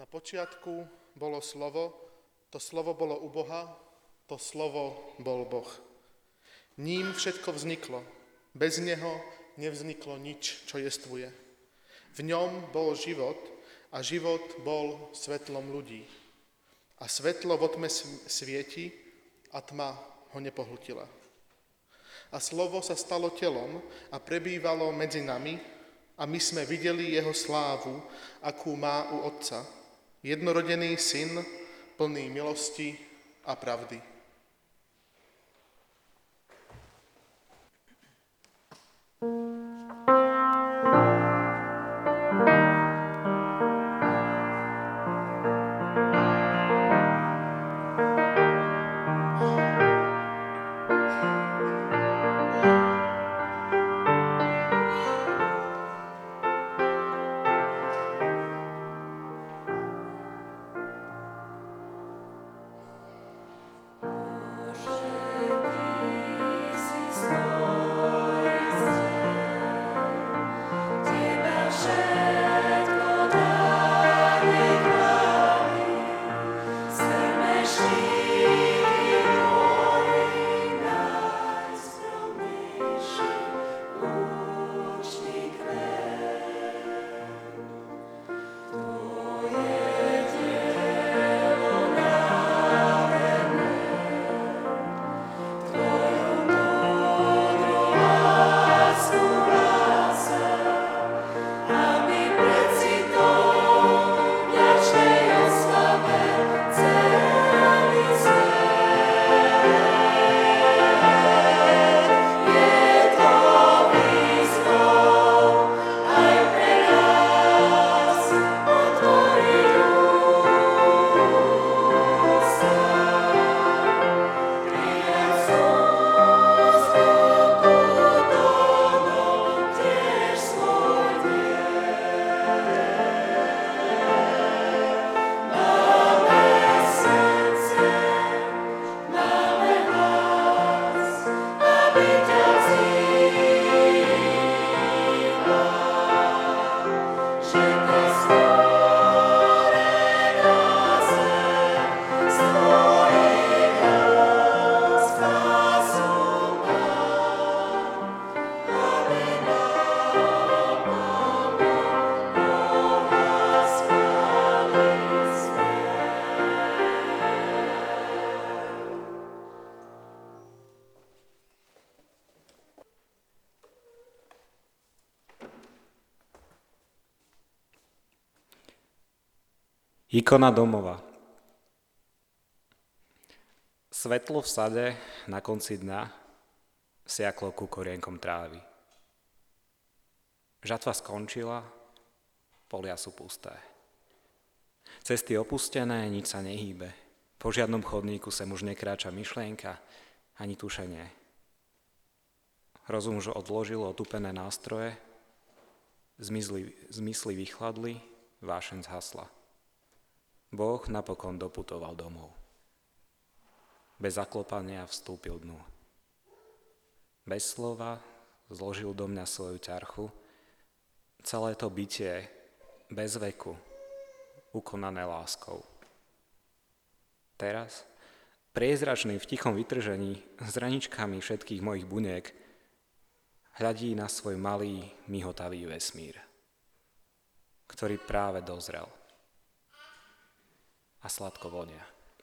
počiatku bolo slovo, to slovo bolo u Boha, to slovo bol Boh. Ním všetko vzniklo, bez neho nevzniklo nič, čo jestvuje. V ňom bol život a život bol svetlom ľudí. A svetlo vo tme svieti a tma ho nepohltila. A slovo sa stalo telom a prebývalo medzi nami a my sme videli jeho slávu, akú má u Otca, jednorodený syn, plný milosti a pravdy. Ikona domova. Svetlo v sade na konci dňa siaklo ku korienkom trávy. Žatva skončila, polia sú pusté. Cesty opustené, nič sa nehýbe. Po žiadnom chodníku sem už nekráča myšlienka, ani tušenie. Rozum už odložil otupené nástroje, zmysly vychladli, vášeň zhasla. Boh napokon doputoval domov. Bez zaklopania vstúpil dnu. Bez slova zložil do mňa svoju ťarchu. Celé to bytie, bez veku, ukonané láskou. Teraz, priezračný v tichom vytržení, s raničkami všetkých mojich buniek, hľadí na svoj malý, mihotavý vesmír, ktorý práve dozrel a sladko vonia.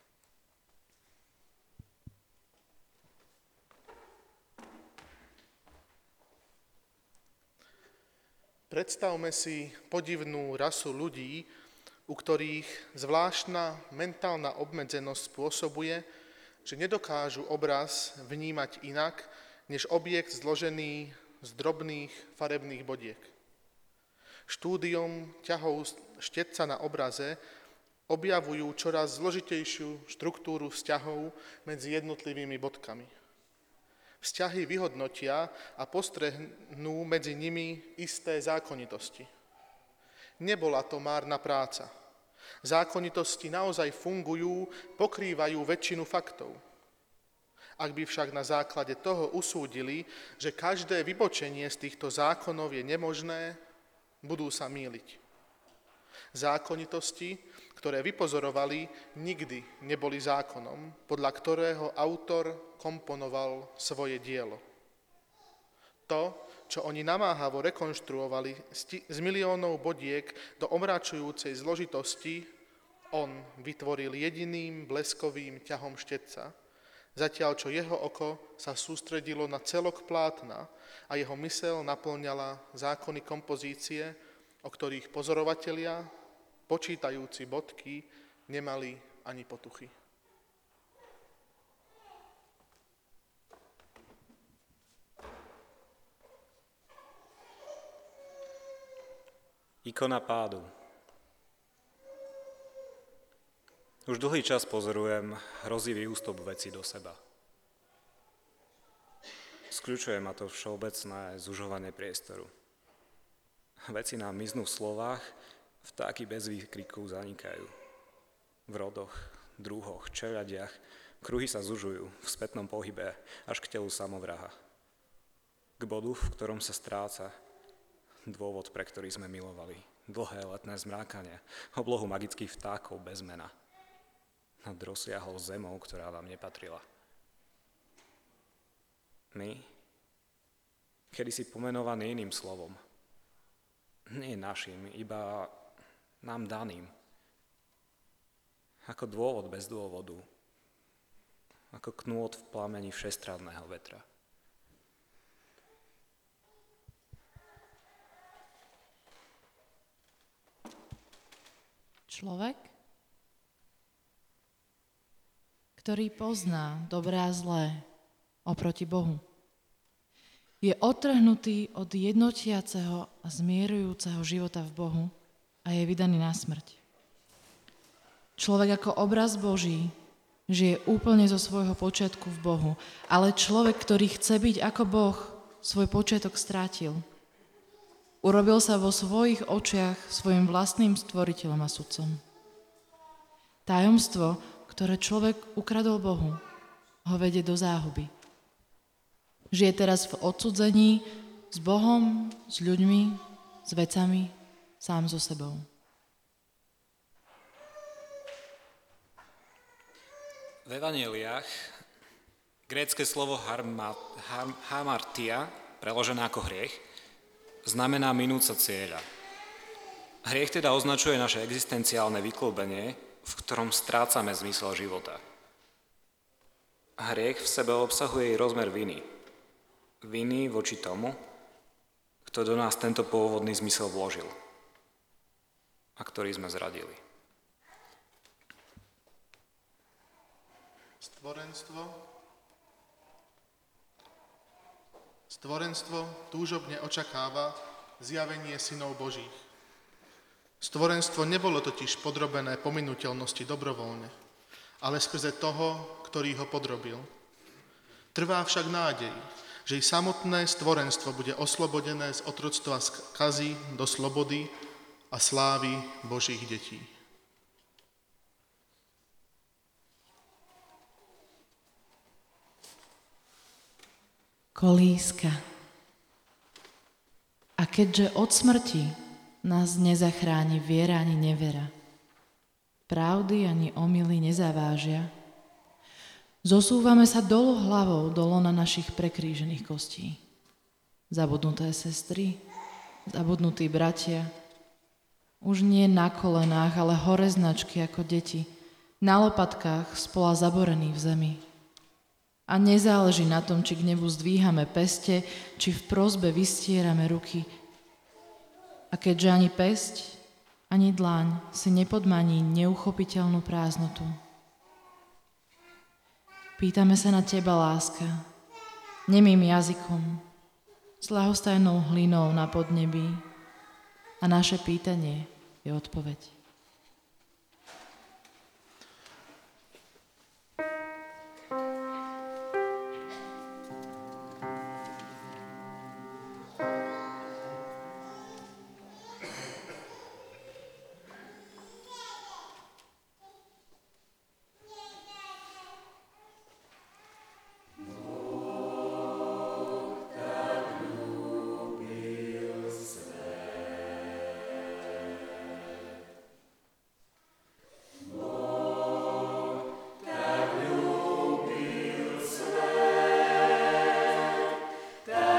Predstavme si podivnú rasu ľudí, u ktorých zvláštna mentálna obmedzenosť spôsobuje, že nedokážu obraz vnímať inak, než objekt zložený z drobných farebných bodiek. Štúdiom ťahov štetca na obraze objavujú čoraz zložitejšiu štruktúru vzťahov medzi jednotlivými bodkami. Vzťahy vyhodnotia a postrehnú medzi nimi isté zákonitosti. Nebola to márna práca. Zákonitosti naozaj fungujú, pokrývajú väčšinu faktov. Ak by však na základe toho usúdili, že každé vybočenie z týchto zákonov je nemožné, budú sa mýliť. Zákonitosti, ktoré vypozorovali, nikdy neboli zákonom, podľa ktorého autor komponoval svoje dielo. To, čo oni namáhavo rekonštruovali z miliónov bodiek do omračujúcej zložitosti, on vytvoril jediným bleskovým ťahom štetca, zatiaľ čo jeho oko sa sústredilo na celok plátna a jeho myseľ naplňala zákony kompozície, o ktorých pozorovatelia, počítajúci bodky, nemali ani potuchy. Ikona pádu. Už dlhý čas pozorujem hrozivý ústup veci do seba. Skľučuje ma to všeobecné zužovanie priestoru. Veci nám miznú v slovách, vtáky bez výkriku zanikajú. V rodoch, druhoch, čeľadiach kruhy sa zužujú v spätnom pohybe až k telu samovraha. K bodu, v ktorom sa stráca dôvod, pre ktorý sme milovali. Dlhé letné zmrákanie, oblohu magických vtákov bez mena. Nad rozsiahlou zemou, ktorá vám nepatrila. My, kedysi pomenovaní iným slovom, nie našim, iba nám daným. Ako dôvod bez dôvodu. Ako knôt v plameni všestranného vetra. Človek, ktorý pozná dobré a zlé oproti Bohu, je odtrhnutý od jednotiaceho a zmierujúceho života v Bohu a je vydaný na smrť. Človek ako obraz Boží žije úplne zo svojho počiatku v Bohu, ale človek, ktorý chce byť ako Boh, svoj počiatok strátil. Urobil sa vo svojich očiach svojim vlastným stvoriteľom a sudcom. Tajomstvo, ktoré človek ukradol Bohu, ho vedie do záhuby. Žije teraz v odsudzení s Bohom, s ľuďmi, s vecami, sám so sebou. V evanjeliách grécke slovo hamartia, preložené ako hriech, znamená minúca cieľa. Hriech teda označuje naše existenciálne vyklbenie, v ktorom strácame zmysel života. Hriech v sebe obsahuje i rozmer viny. Viny voči tomu, kto do nás tento pôvodný zmysel vložil a ktorý sme zradili. Stvorenstvo túžobne očakáva zjavenie synov Božích. Stvorenstvo nebolo totiž podrobené pominuteľnosti dobrovoľne, ale skrze toho, ktorý ho podrobil. Trvá však nádej, že i samotné stvorenstvo bude oslobodené z otroctva skazy do slobody a slávy Božích detí. Kolíska. A keďže od smrti nás nezachráni viera ani nevera, pravdy ani omyly nezavážia, zosúvame sa dolu hlavou do lona našich prekrížených kostí. Zabudnuté sestry, zabudnutí bratia, už nie na kolenách, ale hore značky ako deti, na lopatkách spola zaborení v zemi. A nezáleží na tom, či k nebu zdvíhame peste, či v prosbe vystierame ruky. A keďže ani pesť, ani dlaň si nepodmaní neuchopiteľnú prázdnotu. Pýtame sa na teba, láska, nemým jazykom, s ľahostajnou hlinou na podnebí. A naše pýtanie je odpoveď.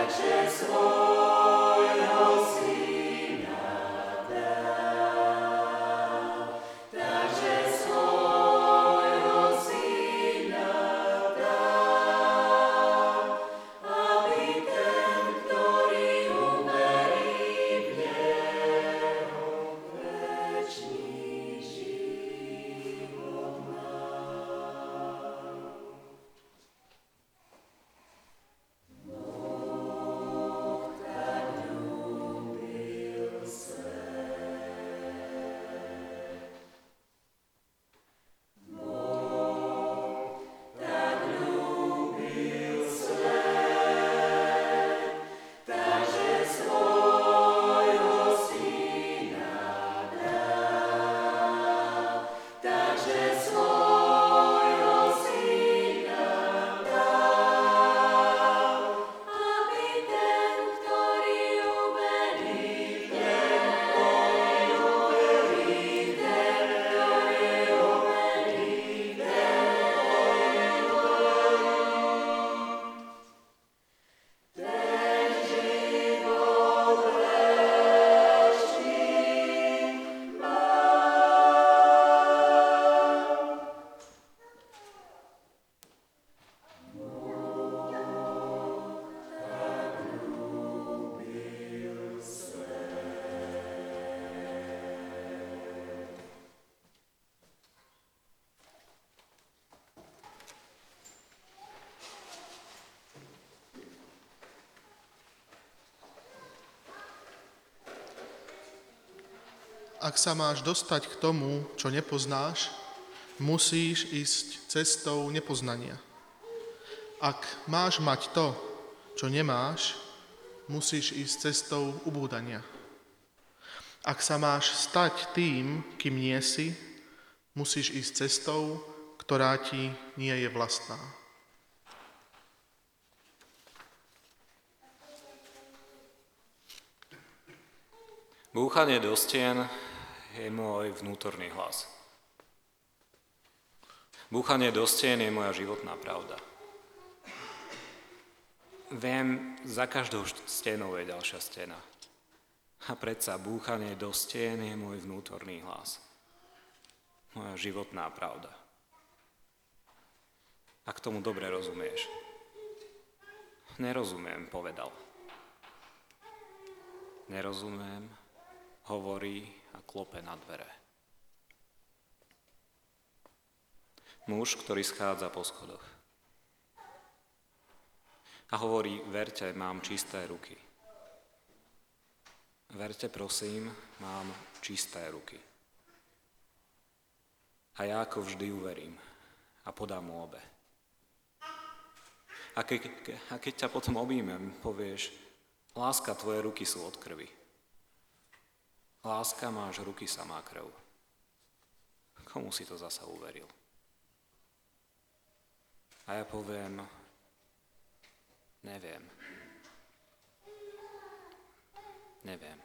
Ak sa máš dostať k tomu, čo nepoznáš, musíš ísť cestou nepoznania. Ak máš mať to, čo nemáš, musíš ísť cestou ubúdania. Ak sa máš stať tým, kým nie si, musíš ísť cestou, ktorá ti nie je vlastná. Búchanie do stien je môj vnútorný hlas. Búchanie do stien je moja životná pravda. Viem, za každou stenou je ďalšia stena. A predsa búchanie do stien je môj vnútorný hlas. Moja životná pravda. Ak tomu dobre rozumieš. Nerozumiem, povedal. Nerozumiem, hovorí a klope na dvere. Muž, ktorý schádza po schodoch. A hovorí, verte, mám čisté ruky. Verte, prosím, mám čisté ruky. A ja ako vždy uverím a podám mu obe. A keď ťa potom objímem, povieš, láska, tvoje ruky sú od krvi. Láska, máš ruky, samá krv. Komu si to zasa uveril? A ja poviem, neviem. Neviem.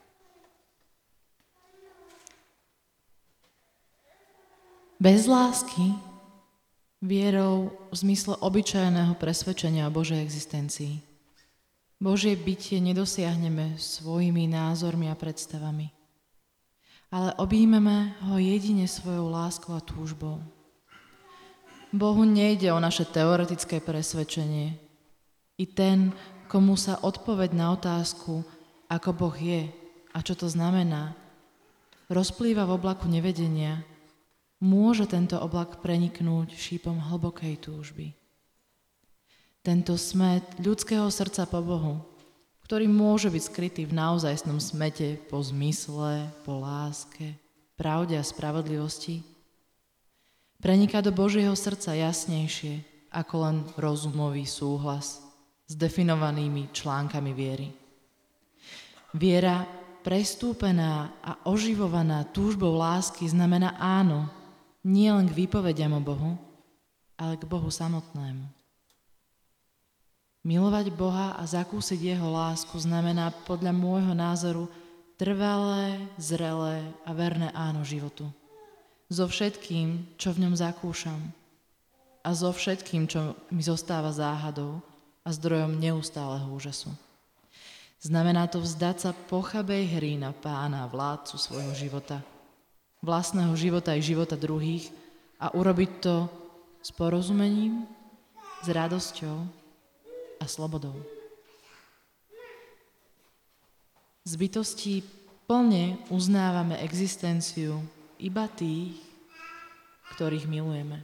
Bez lásky, vierou v zmysle obyčajného presvedčenia o Božej existencii, Božie bytie nedosiahneme svojimi názormi a predstavami, ale objímeme ho jedine svojou láskou a túžbou. Bohu nejde o naše teoretické presvedčenie. I ten, komu sa odpoveď na otázku, ako Boh je a čo to znamená, rozplýva v oblaku nevedenia, môže tento oblak preniknúť šípom hlbokej túžby. Tento smäd ľudského srdca po Bohu, ktorý môže byť skrytý v naozajstnom smete po zmysle, po láske, pravde a spravodlivosti, preniká do Božieho srdca jasnejšie ako len rozumový súhlas s definovanými článkami viery. Viera prestúpená a oživovaná túžbou lásky znamená áno, nie len k výpovediam o Bohu, ale k Bohu samotnému. Milovať Boha a zakúsiť jeho lásku znamená podľa môjho názoru trvalé, zrelé a verné áno životu. So všetkým, čo v ňom zakúšam a so všetkým, čo mi zostáva záhadou a zdrojom neustáleho úžasu. Znamená to vzdať sa pochabej hry na pána a vládcu svojho života, vlastného života i života druhých a urobiť to s porozumením, s radosťou a slobodou. Z bytostí plne uznávame existenciu iba tých, ktorých milujeme.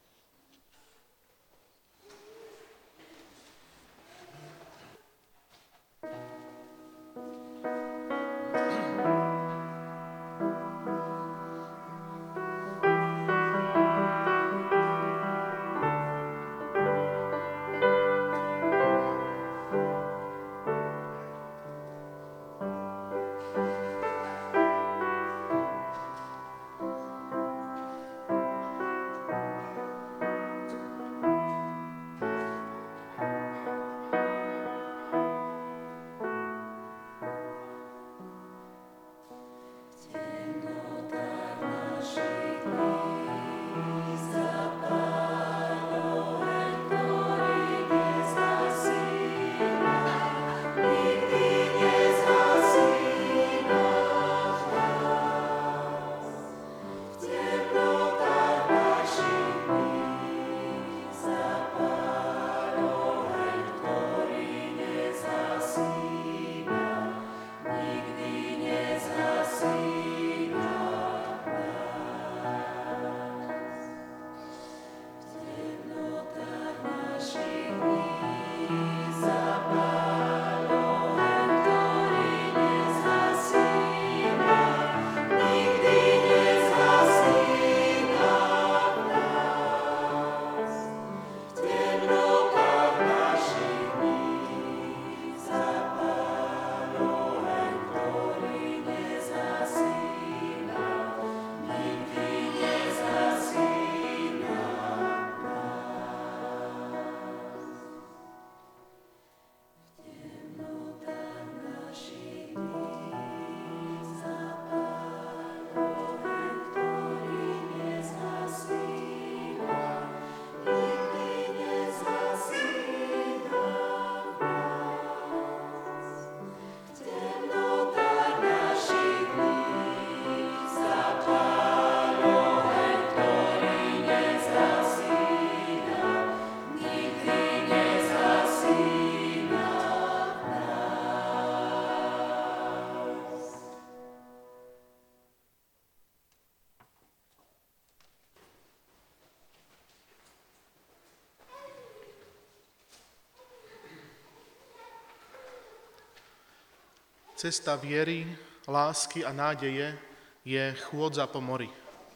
Cesta viery, lásky a nádeje je chôdza po mori.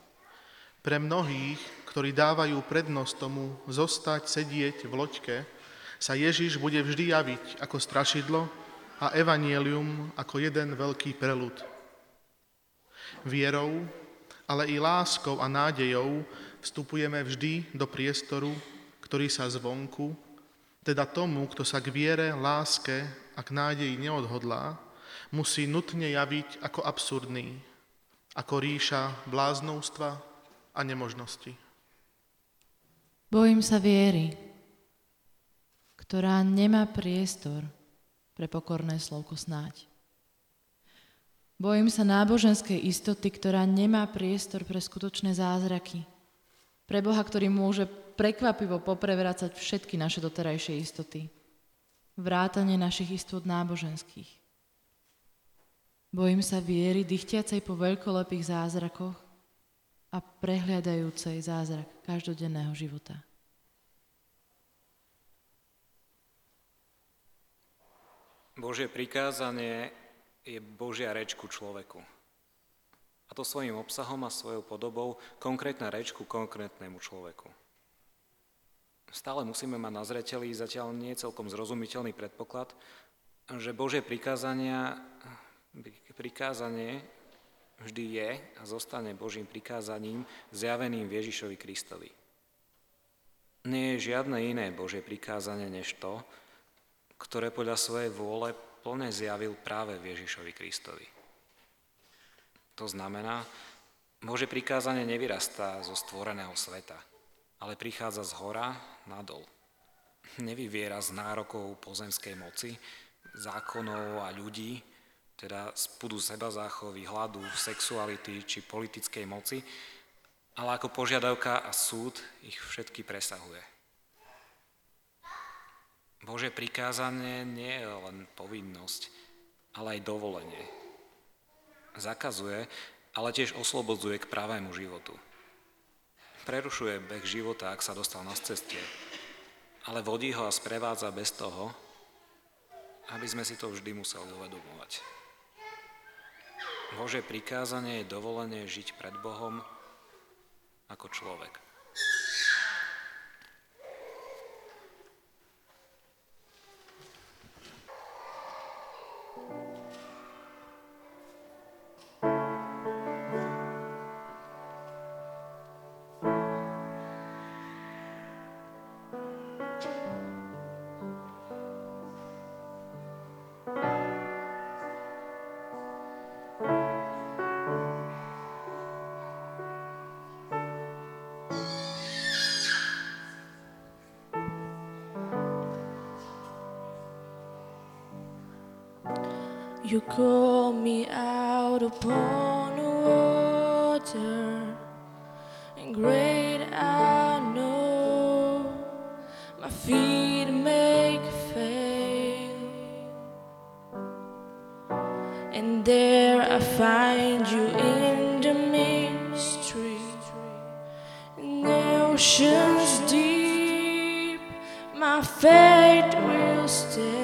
Pre mnohých, ktorí dávajú prednosť tomu zostať, sedieť v loďke, sa Ježiš bude vždy javiť ako strašidlo a evanjelium ako jeden veľký preľud. Vierou, ale i láskou a nádejou vstupujeme vždy do priestoru, ktorý sa zvonku, teda tomu, kto sa k viere, láske a k nádeji neodhodlá, musí nutne javiť ako absurdný, ako ríša bláznovstva a nemožnosti. Bojím sa viery, ktorá nemá priestor pre pokorné slovko snáď. Bojím sa náboženskej istoty, ktorá nemá priestor pre skutočné zázraky. Pre Boha, ktorý môže prekvapivo poprevrácať všetky naše doterajšie istoty. Vrátane našich istôt náboženských. Bojím sa viery, dychtiacej po veľkolepých zázrakoch a prehliadajúcej zázrak každodenného života. Božie prikázanie je Božia reč ku človeku. A to svojím obsahom a svojou podobou konkrétna reč ku konkrétnemu človeku. Stále musíme mať na zreteli zatiaľ nie celkom zrozumiteľný predpoklad, že Božie prikázanie vždy je a zostane Božím prikázaním zjaveným v Ježišovi Kristovi. Nie je žiadne iné Božie prikázanie než to, ktoré podľa svojej vôle plne zjavil práve v Ježišovi Kristovi. To znamená, Božie prikázanie nevyrastá zo stvoreného sveta, ale prichádza z hora nadol. Nevyviera z nárokov pozemskej moci, zákonov a ľudí, teda z pudu sebazáchovy, hladu, sexuality či politickej moci, ale ako požiadavka a súd ich všetky presahuje. Božie prikázanie nie je len povinnosť, ale aj dovolenie. Zakazuje, ale tiež oslobodzuje k pravému životu. Prerušuje beh života, ak sa dostal na ceste, ale vodí ho a sprevádza bez toho, aby sme si to vždy museli uvedomovať. Božie prikázanie je dovolenie žiť pred Bohom ako človek. You call me out upon the water, and great I know my feet make fail, and there I find you in the mystery, in the oceans deep, my faith will stand.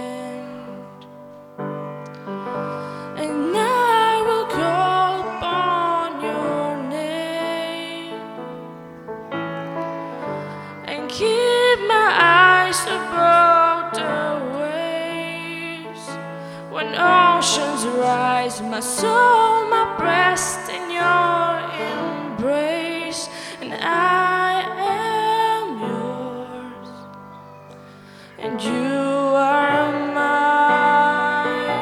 Oceans rise, my soul, my breast in your embrace, and I am yours, and you are mine.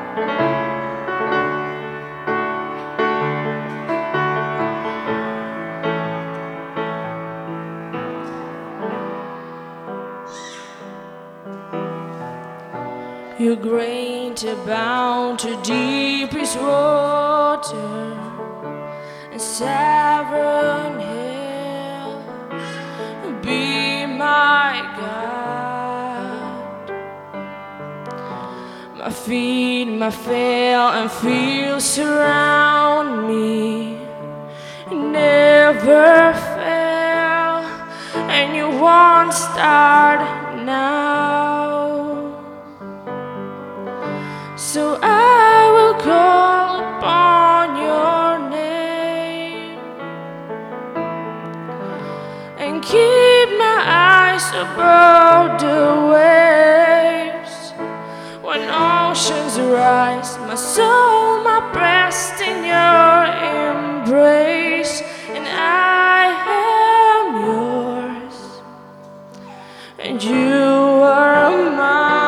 Your great abound to deepest water, and sovereign hill, be my God. My feet, my fail and feel surround me, never fail, and you won't start now. So I will call upon your name and keep my eyes above the waves. When oceans rise, my soul, my breast in your embrace, and I am yours, and you are mine.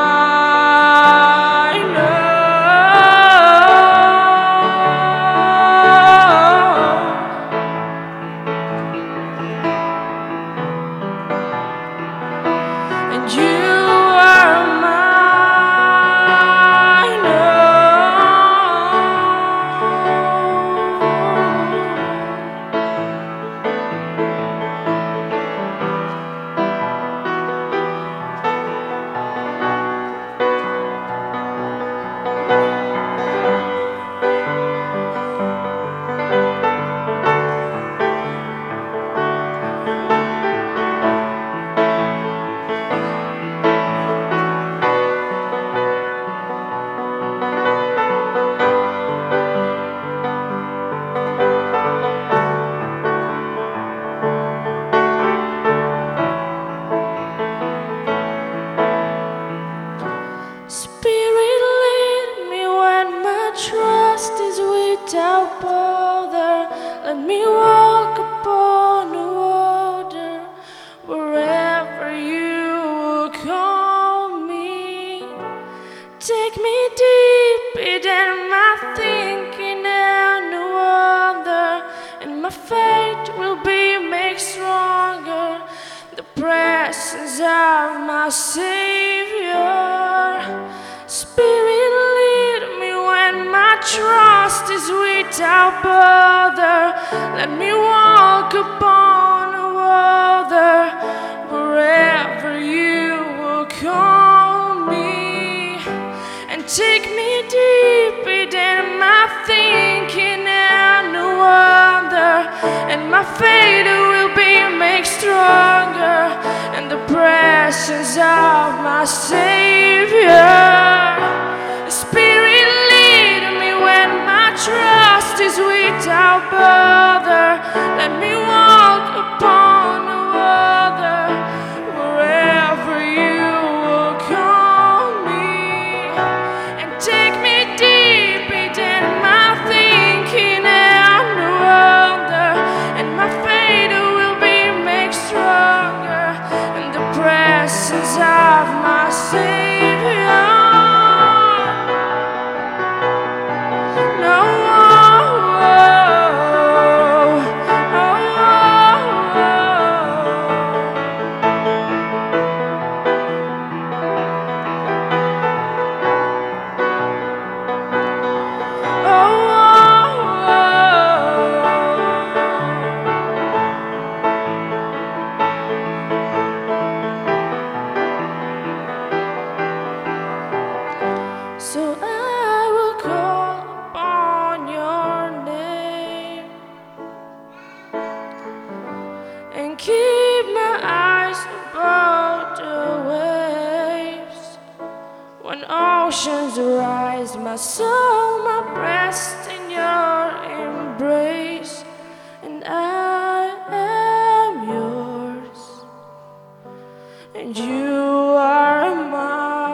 Spirit, lead me when my trust is without bother. Let me walk upon the water wherever you will call me, and take me deeper than my thinking and no wonder, and my faith will be made stronger in the presence of my Savior. Spirit, lead me when my trust is without bother. Let me walk upon the water wherever you will call me, and take me deeper than my thinking and wonder, and my faith will be made stronger in the presence of my Savior. So I will call upon your name and keep my eyes above the waves. When oceans rise, my soul must rest in your embrace, and I am yours, and you are mine.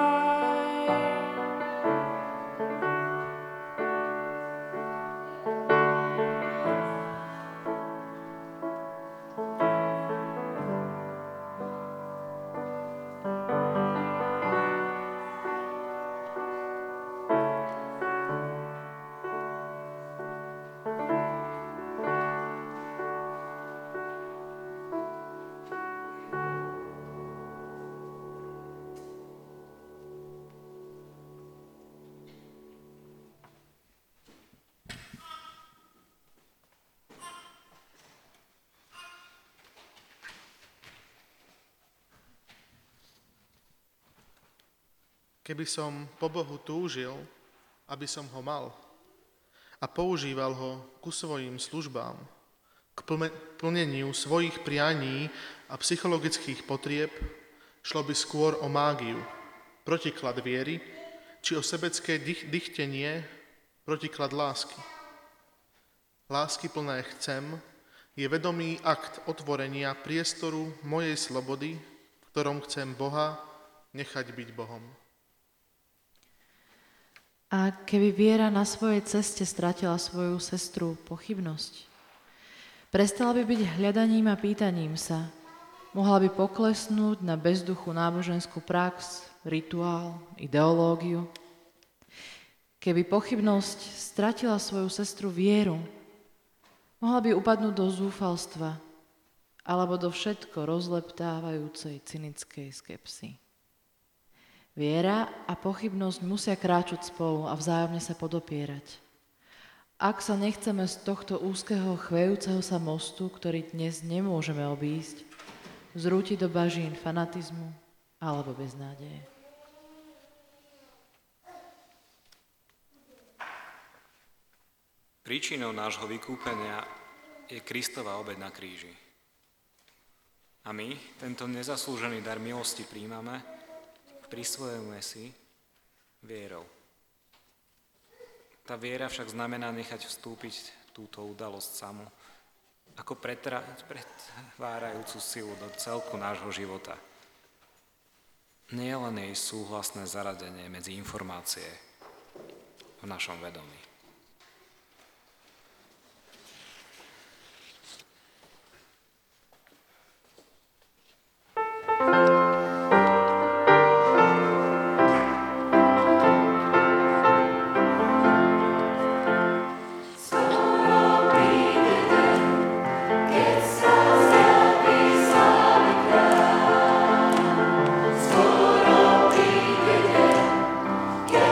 Keby som po Bohu túžil, aby som ho mal a používal ho ku svojim službám, k plneniu svojich prianí a psychologických potrieb, šlo by skôr o mágiu, protiklad viery, či o sebecké dychtenie, protiklad lásky. Lásky plné chcem je vedomý akt otvorenia priestoru mojej slobody, v ktorom chcem Boha nechať byť Bohom. A keby viera na svojej ceste stratila svoju sestru pochybnosť, prestala by byť hľadaním a pýtaním sa, mohla by poklesnúť na bezduchu náboženskú prax, rituál, ideológiu. Keby pochybnosť stratila svoju sestru vieru, mohla by upadnúť do zúfalstva alebo do všetko rozleptávajúcej cynickej skepsy. Viera a pochybnosť musia kráčať spolu a vzájomne sa podopierať. Ak sa nechceme z tohto úzkeho chvejúceho sa mostu, ktorý dnes nemôžeme obísť, zrútiť do bažín fanatizmu alebo beznádeje. Príčinou nášho vykúpenia je Kristova obeť na kríži. A my tento nezaslúžený dar milosti príjmame, prisvojujeme si vierou. Tá viera však znamená nechať vstúpiť túto udalosť samú, ako pretvárajúcu silu do celku nášho života. Nie len jej súhlasné zaradenie medzi informácie v našom vedomí. Yeah.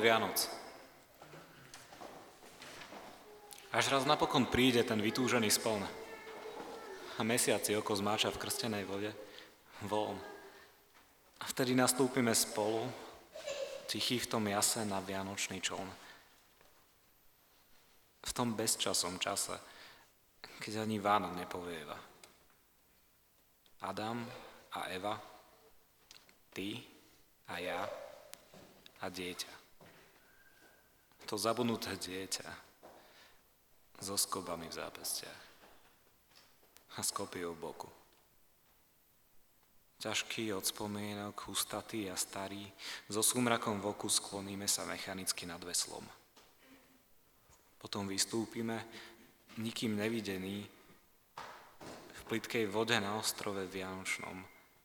Vianoc. Až raz napokon príde ten vytúžený spln a mesiaci oko zmáča v krstenej vode von. A vtedy nastúpime spolu, tichý v tom jase na vianočný čln. V tom bezčasom čase, keď ani Vánok nepovieva. Adam a Eva, ty a ja a dieťa. To zabudnuté dieťa so skobami v zápestiach a s kopiou v boku. Ťažký od spomienok, hustatý a starý, so súmrakom v oku skloníme sa mechanicky nad veslom. Potom vystúpime, nikým nevidení, v plytkej vode na ostrove Vianočnom,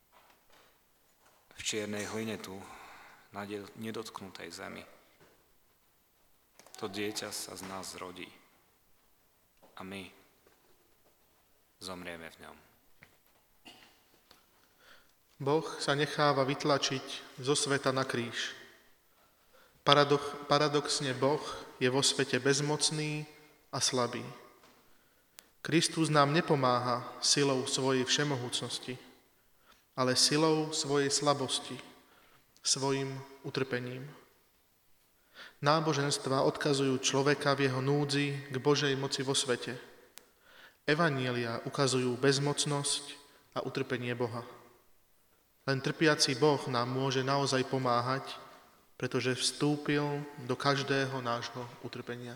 v čiernej hline tu, na nedotknutej zemi. To dieťa sa z nás zrodí a my zomrieme v ňom. Boh sa necháva vytlačiť zo sveta na kríž. Paradoxne Boh je vo svete bezmocný a slabý. Kristus nám nepomáha silou svojej všemohúcnosti, ale silou svojej slabosti, svojim utrpením. Náboženstvá odkazujú človeka v jeho núdzi k Božej moci vo svete. Evanjelia ukazujú bezmocnosť a utrpenie Boha. Len trpiaci Boh nám môže naozaj pomáhať, pretože vstúpil do každého nášho utrpenia.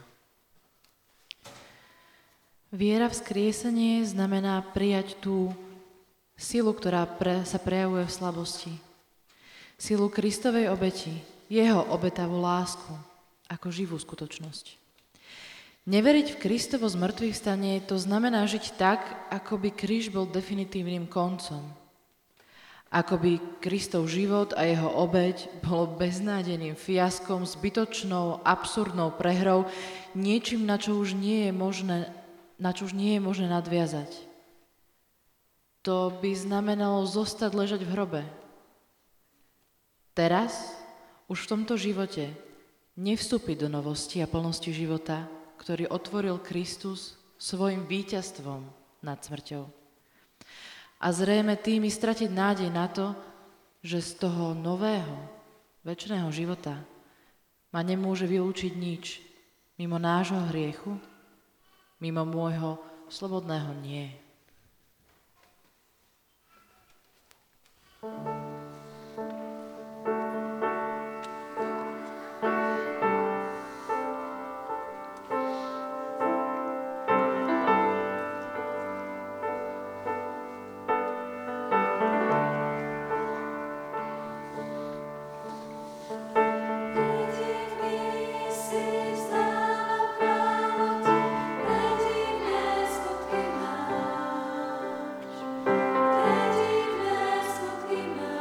Viera v skriesenie znamená prijať tú silu, ktorá sa prejavuje v slabosti. Silu Kristovej obeti, jeho obetavú lásku ako živú skutočnosť. Neveriť v Kristovo zmŕtvychvstanie, to znamená žiť tak, ako by kríž bol definitívnym koncom. Ako by Kristov život a jeho obeť bolo beznádejným fiaskom, zbytočnou, absurdnou prehrou, niečím, na čo už nie je možné nadviazať. To by znamenalo zostať ležať v hrobe. Teraz, už v tomto živote, nevstúpiť do novosti a plnosti života, ktorý otvoril Kristus svojim víťazstvom nad smrťou. A zrejme tým i stratiť nádej na to, že z toho nového, večného života ma nemôže vylúčiť nič mimo nášho hriechu, mimo môjho slobodného nie. Skutky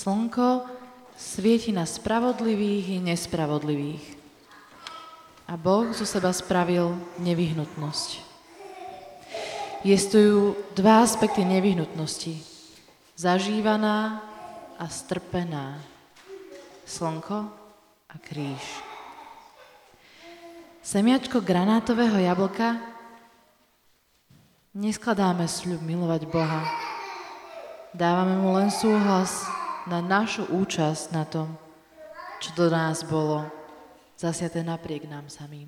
Slnko svieti na spravodlivých i nespravodlivých. A Boh zo seba spravil nevyhnutnosť. Existujú dva aspekty nevyhnutnosti. Zažívaná a strpená. Slnko a kríž. Semiačko granátového jablka neskladáme sľub milovať Boha. Dávame mu len súhlas na našu účasť na tom, čo do nás bolo zasiaté napriek nám samým.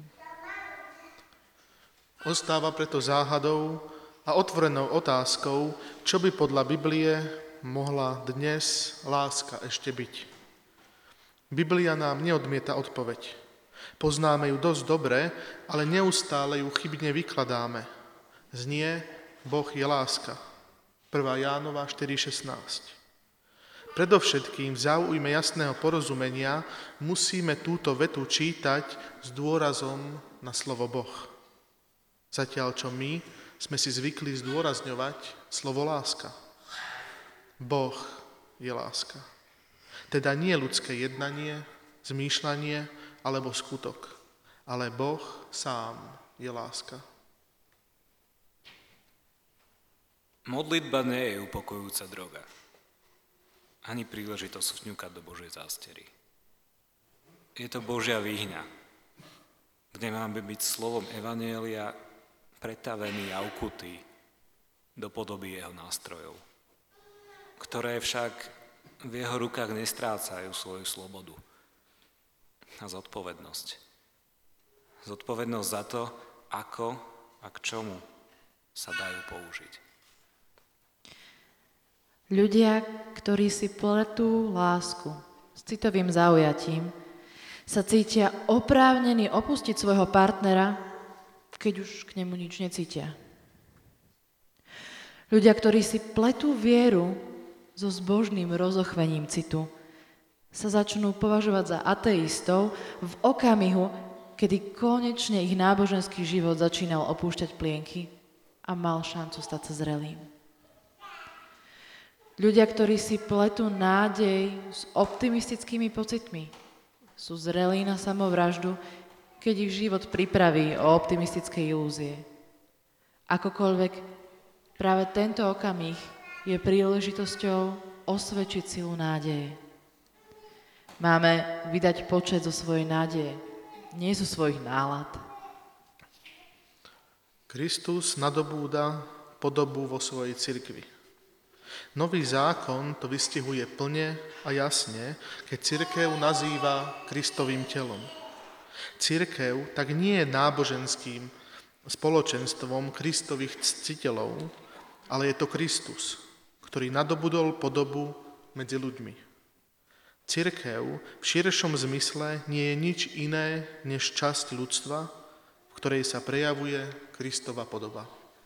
Ostáva preto záhadou a otvorenou otázkou, čo by podľa Biblie mohla dnes láska ešte byť. Biblia nám neodmieta odpoveď. Poznáme ju dosť dobre, ale neustále ju chybne vykladáme. Znie, Boh je láska. 1. Jánova 4,16. Predovšetkým v záujme jasného porozumenia musíme túto vetu čítať s dôrazom na slovo Boh. Zatiaľ, čo my sme si zvykli zdôrazňovať slovo láska. Boh je láska. Teda nie ľudské jednanie, zmýšľanie alebo skutok, ale Boh sám je láska. Modlitba nie je upokojujúca droga, ani príležitosť vňukať do Božej zástery. Je to Božia výhňa, kde máme byť slovom evanjelia pretavený a ukutý do podoby jeho nástrojov, ktoré však v jeho rukách nestrácajú svoju slobodu a zodpovednosť. Zodpovednosť za to, ako a k čomu sa dajú použiť. Ľudia, ktorí si pletú lásku s citovým zaujatím, sa cítia oprávnení opustiť svojho partnera, keď už k nemu nič necítia. Ľudia, ktorí si pletú vieru so zbožným rozochvením citu, sa začnú považovať za ateistov v okamihu, kedy konečne ich náboženský život začínal opúšťať plienky a mal šancu stať sa zrelým. Ľudia, ktorí si pletú nádej s optimistickými pocitmi, sú zrelí na samovraždu, keď ich život pripraví o optimistické ilúzie. Akokoľvek, práve tento okamih je príležitosťou osvedčiť silu nádeje. Máme vydať počet zo svojej nádeje, nie zo svojich nálad. Kristus nadobúda podobu vo svojej cirkvi. Nový zákon to vystihuje plne a jasne, keď cirkev nazýva Kristovým telom. Cirkev tak nie je náboženským spoločenstvom Kristových ctiteľov, ale je to Kristus, ktorý nadobudol podobu medzi ľuďmi. Cirkev v širšom zmysle nie je nič iné než časť ľudstva, v ktorej sa prejavuje Kristova podoba.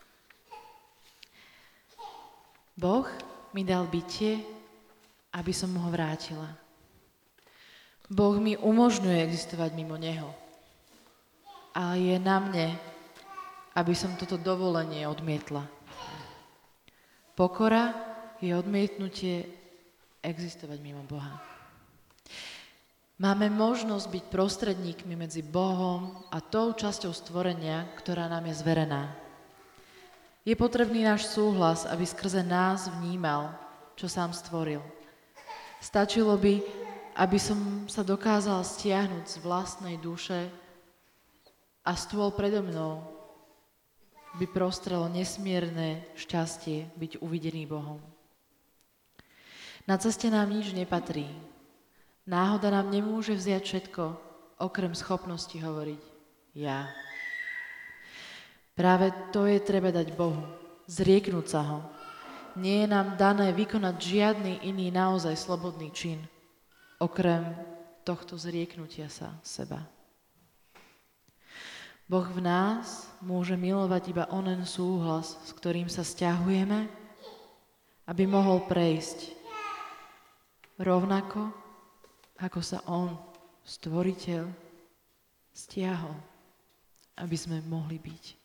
Boh mi dal bytie, aby som mu ho vrátila. Boh mi umožňuje existovať mimo neho. Ale je na mne, aby som toto dovolenie odmietla. Pokora je odmietnutie existovať mimo Boha. Máme možnosť byť prostredníkmi medzi Bohom a tou časťou stvorenia, ktorá nám je zverená. Je potrebný náš súhlas, aby skrze nás vnímal, čo sám stvoril. Stačilo by, aby som sa dokázal stiahnuť z vlastnej duše a stôl predo mnou by prostrelo nesmierne šťastie byť uvidený Bohom. Na ceste nám nič nepatrí. Náhoda nám nemôže vziať všetko, okrem schopnosti hovoriť ja. Práve to je treba dať Bohu, zrieknúť sa ho. Nie je nám dané vykonať žiadny iný naozaj slobodný čin, okrem tohto zrieknutia sa seba. Boh v nás môže milovať iba onen súhlas, s ktorým sa sťahujeme, aby mohol prejsť rovnako, ako sa on, stvoriteľ, stiahol, aby sme mohli byť.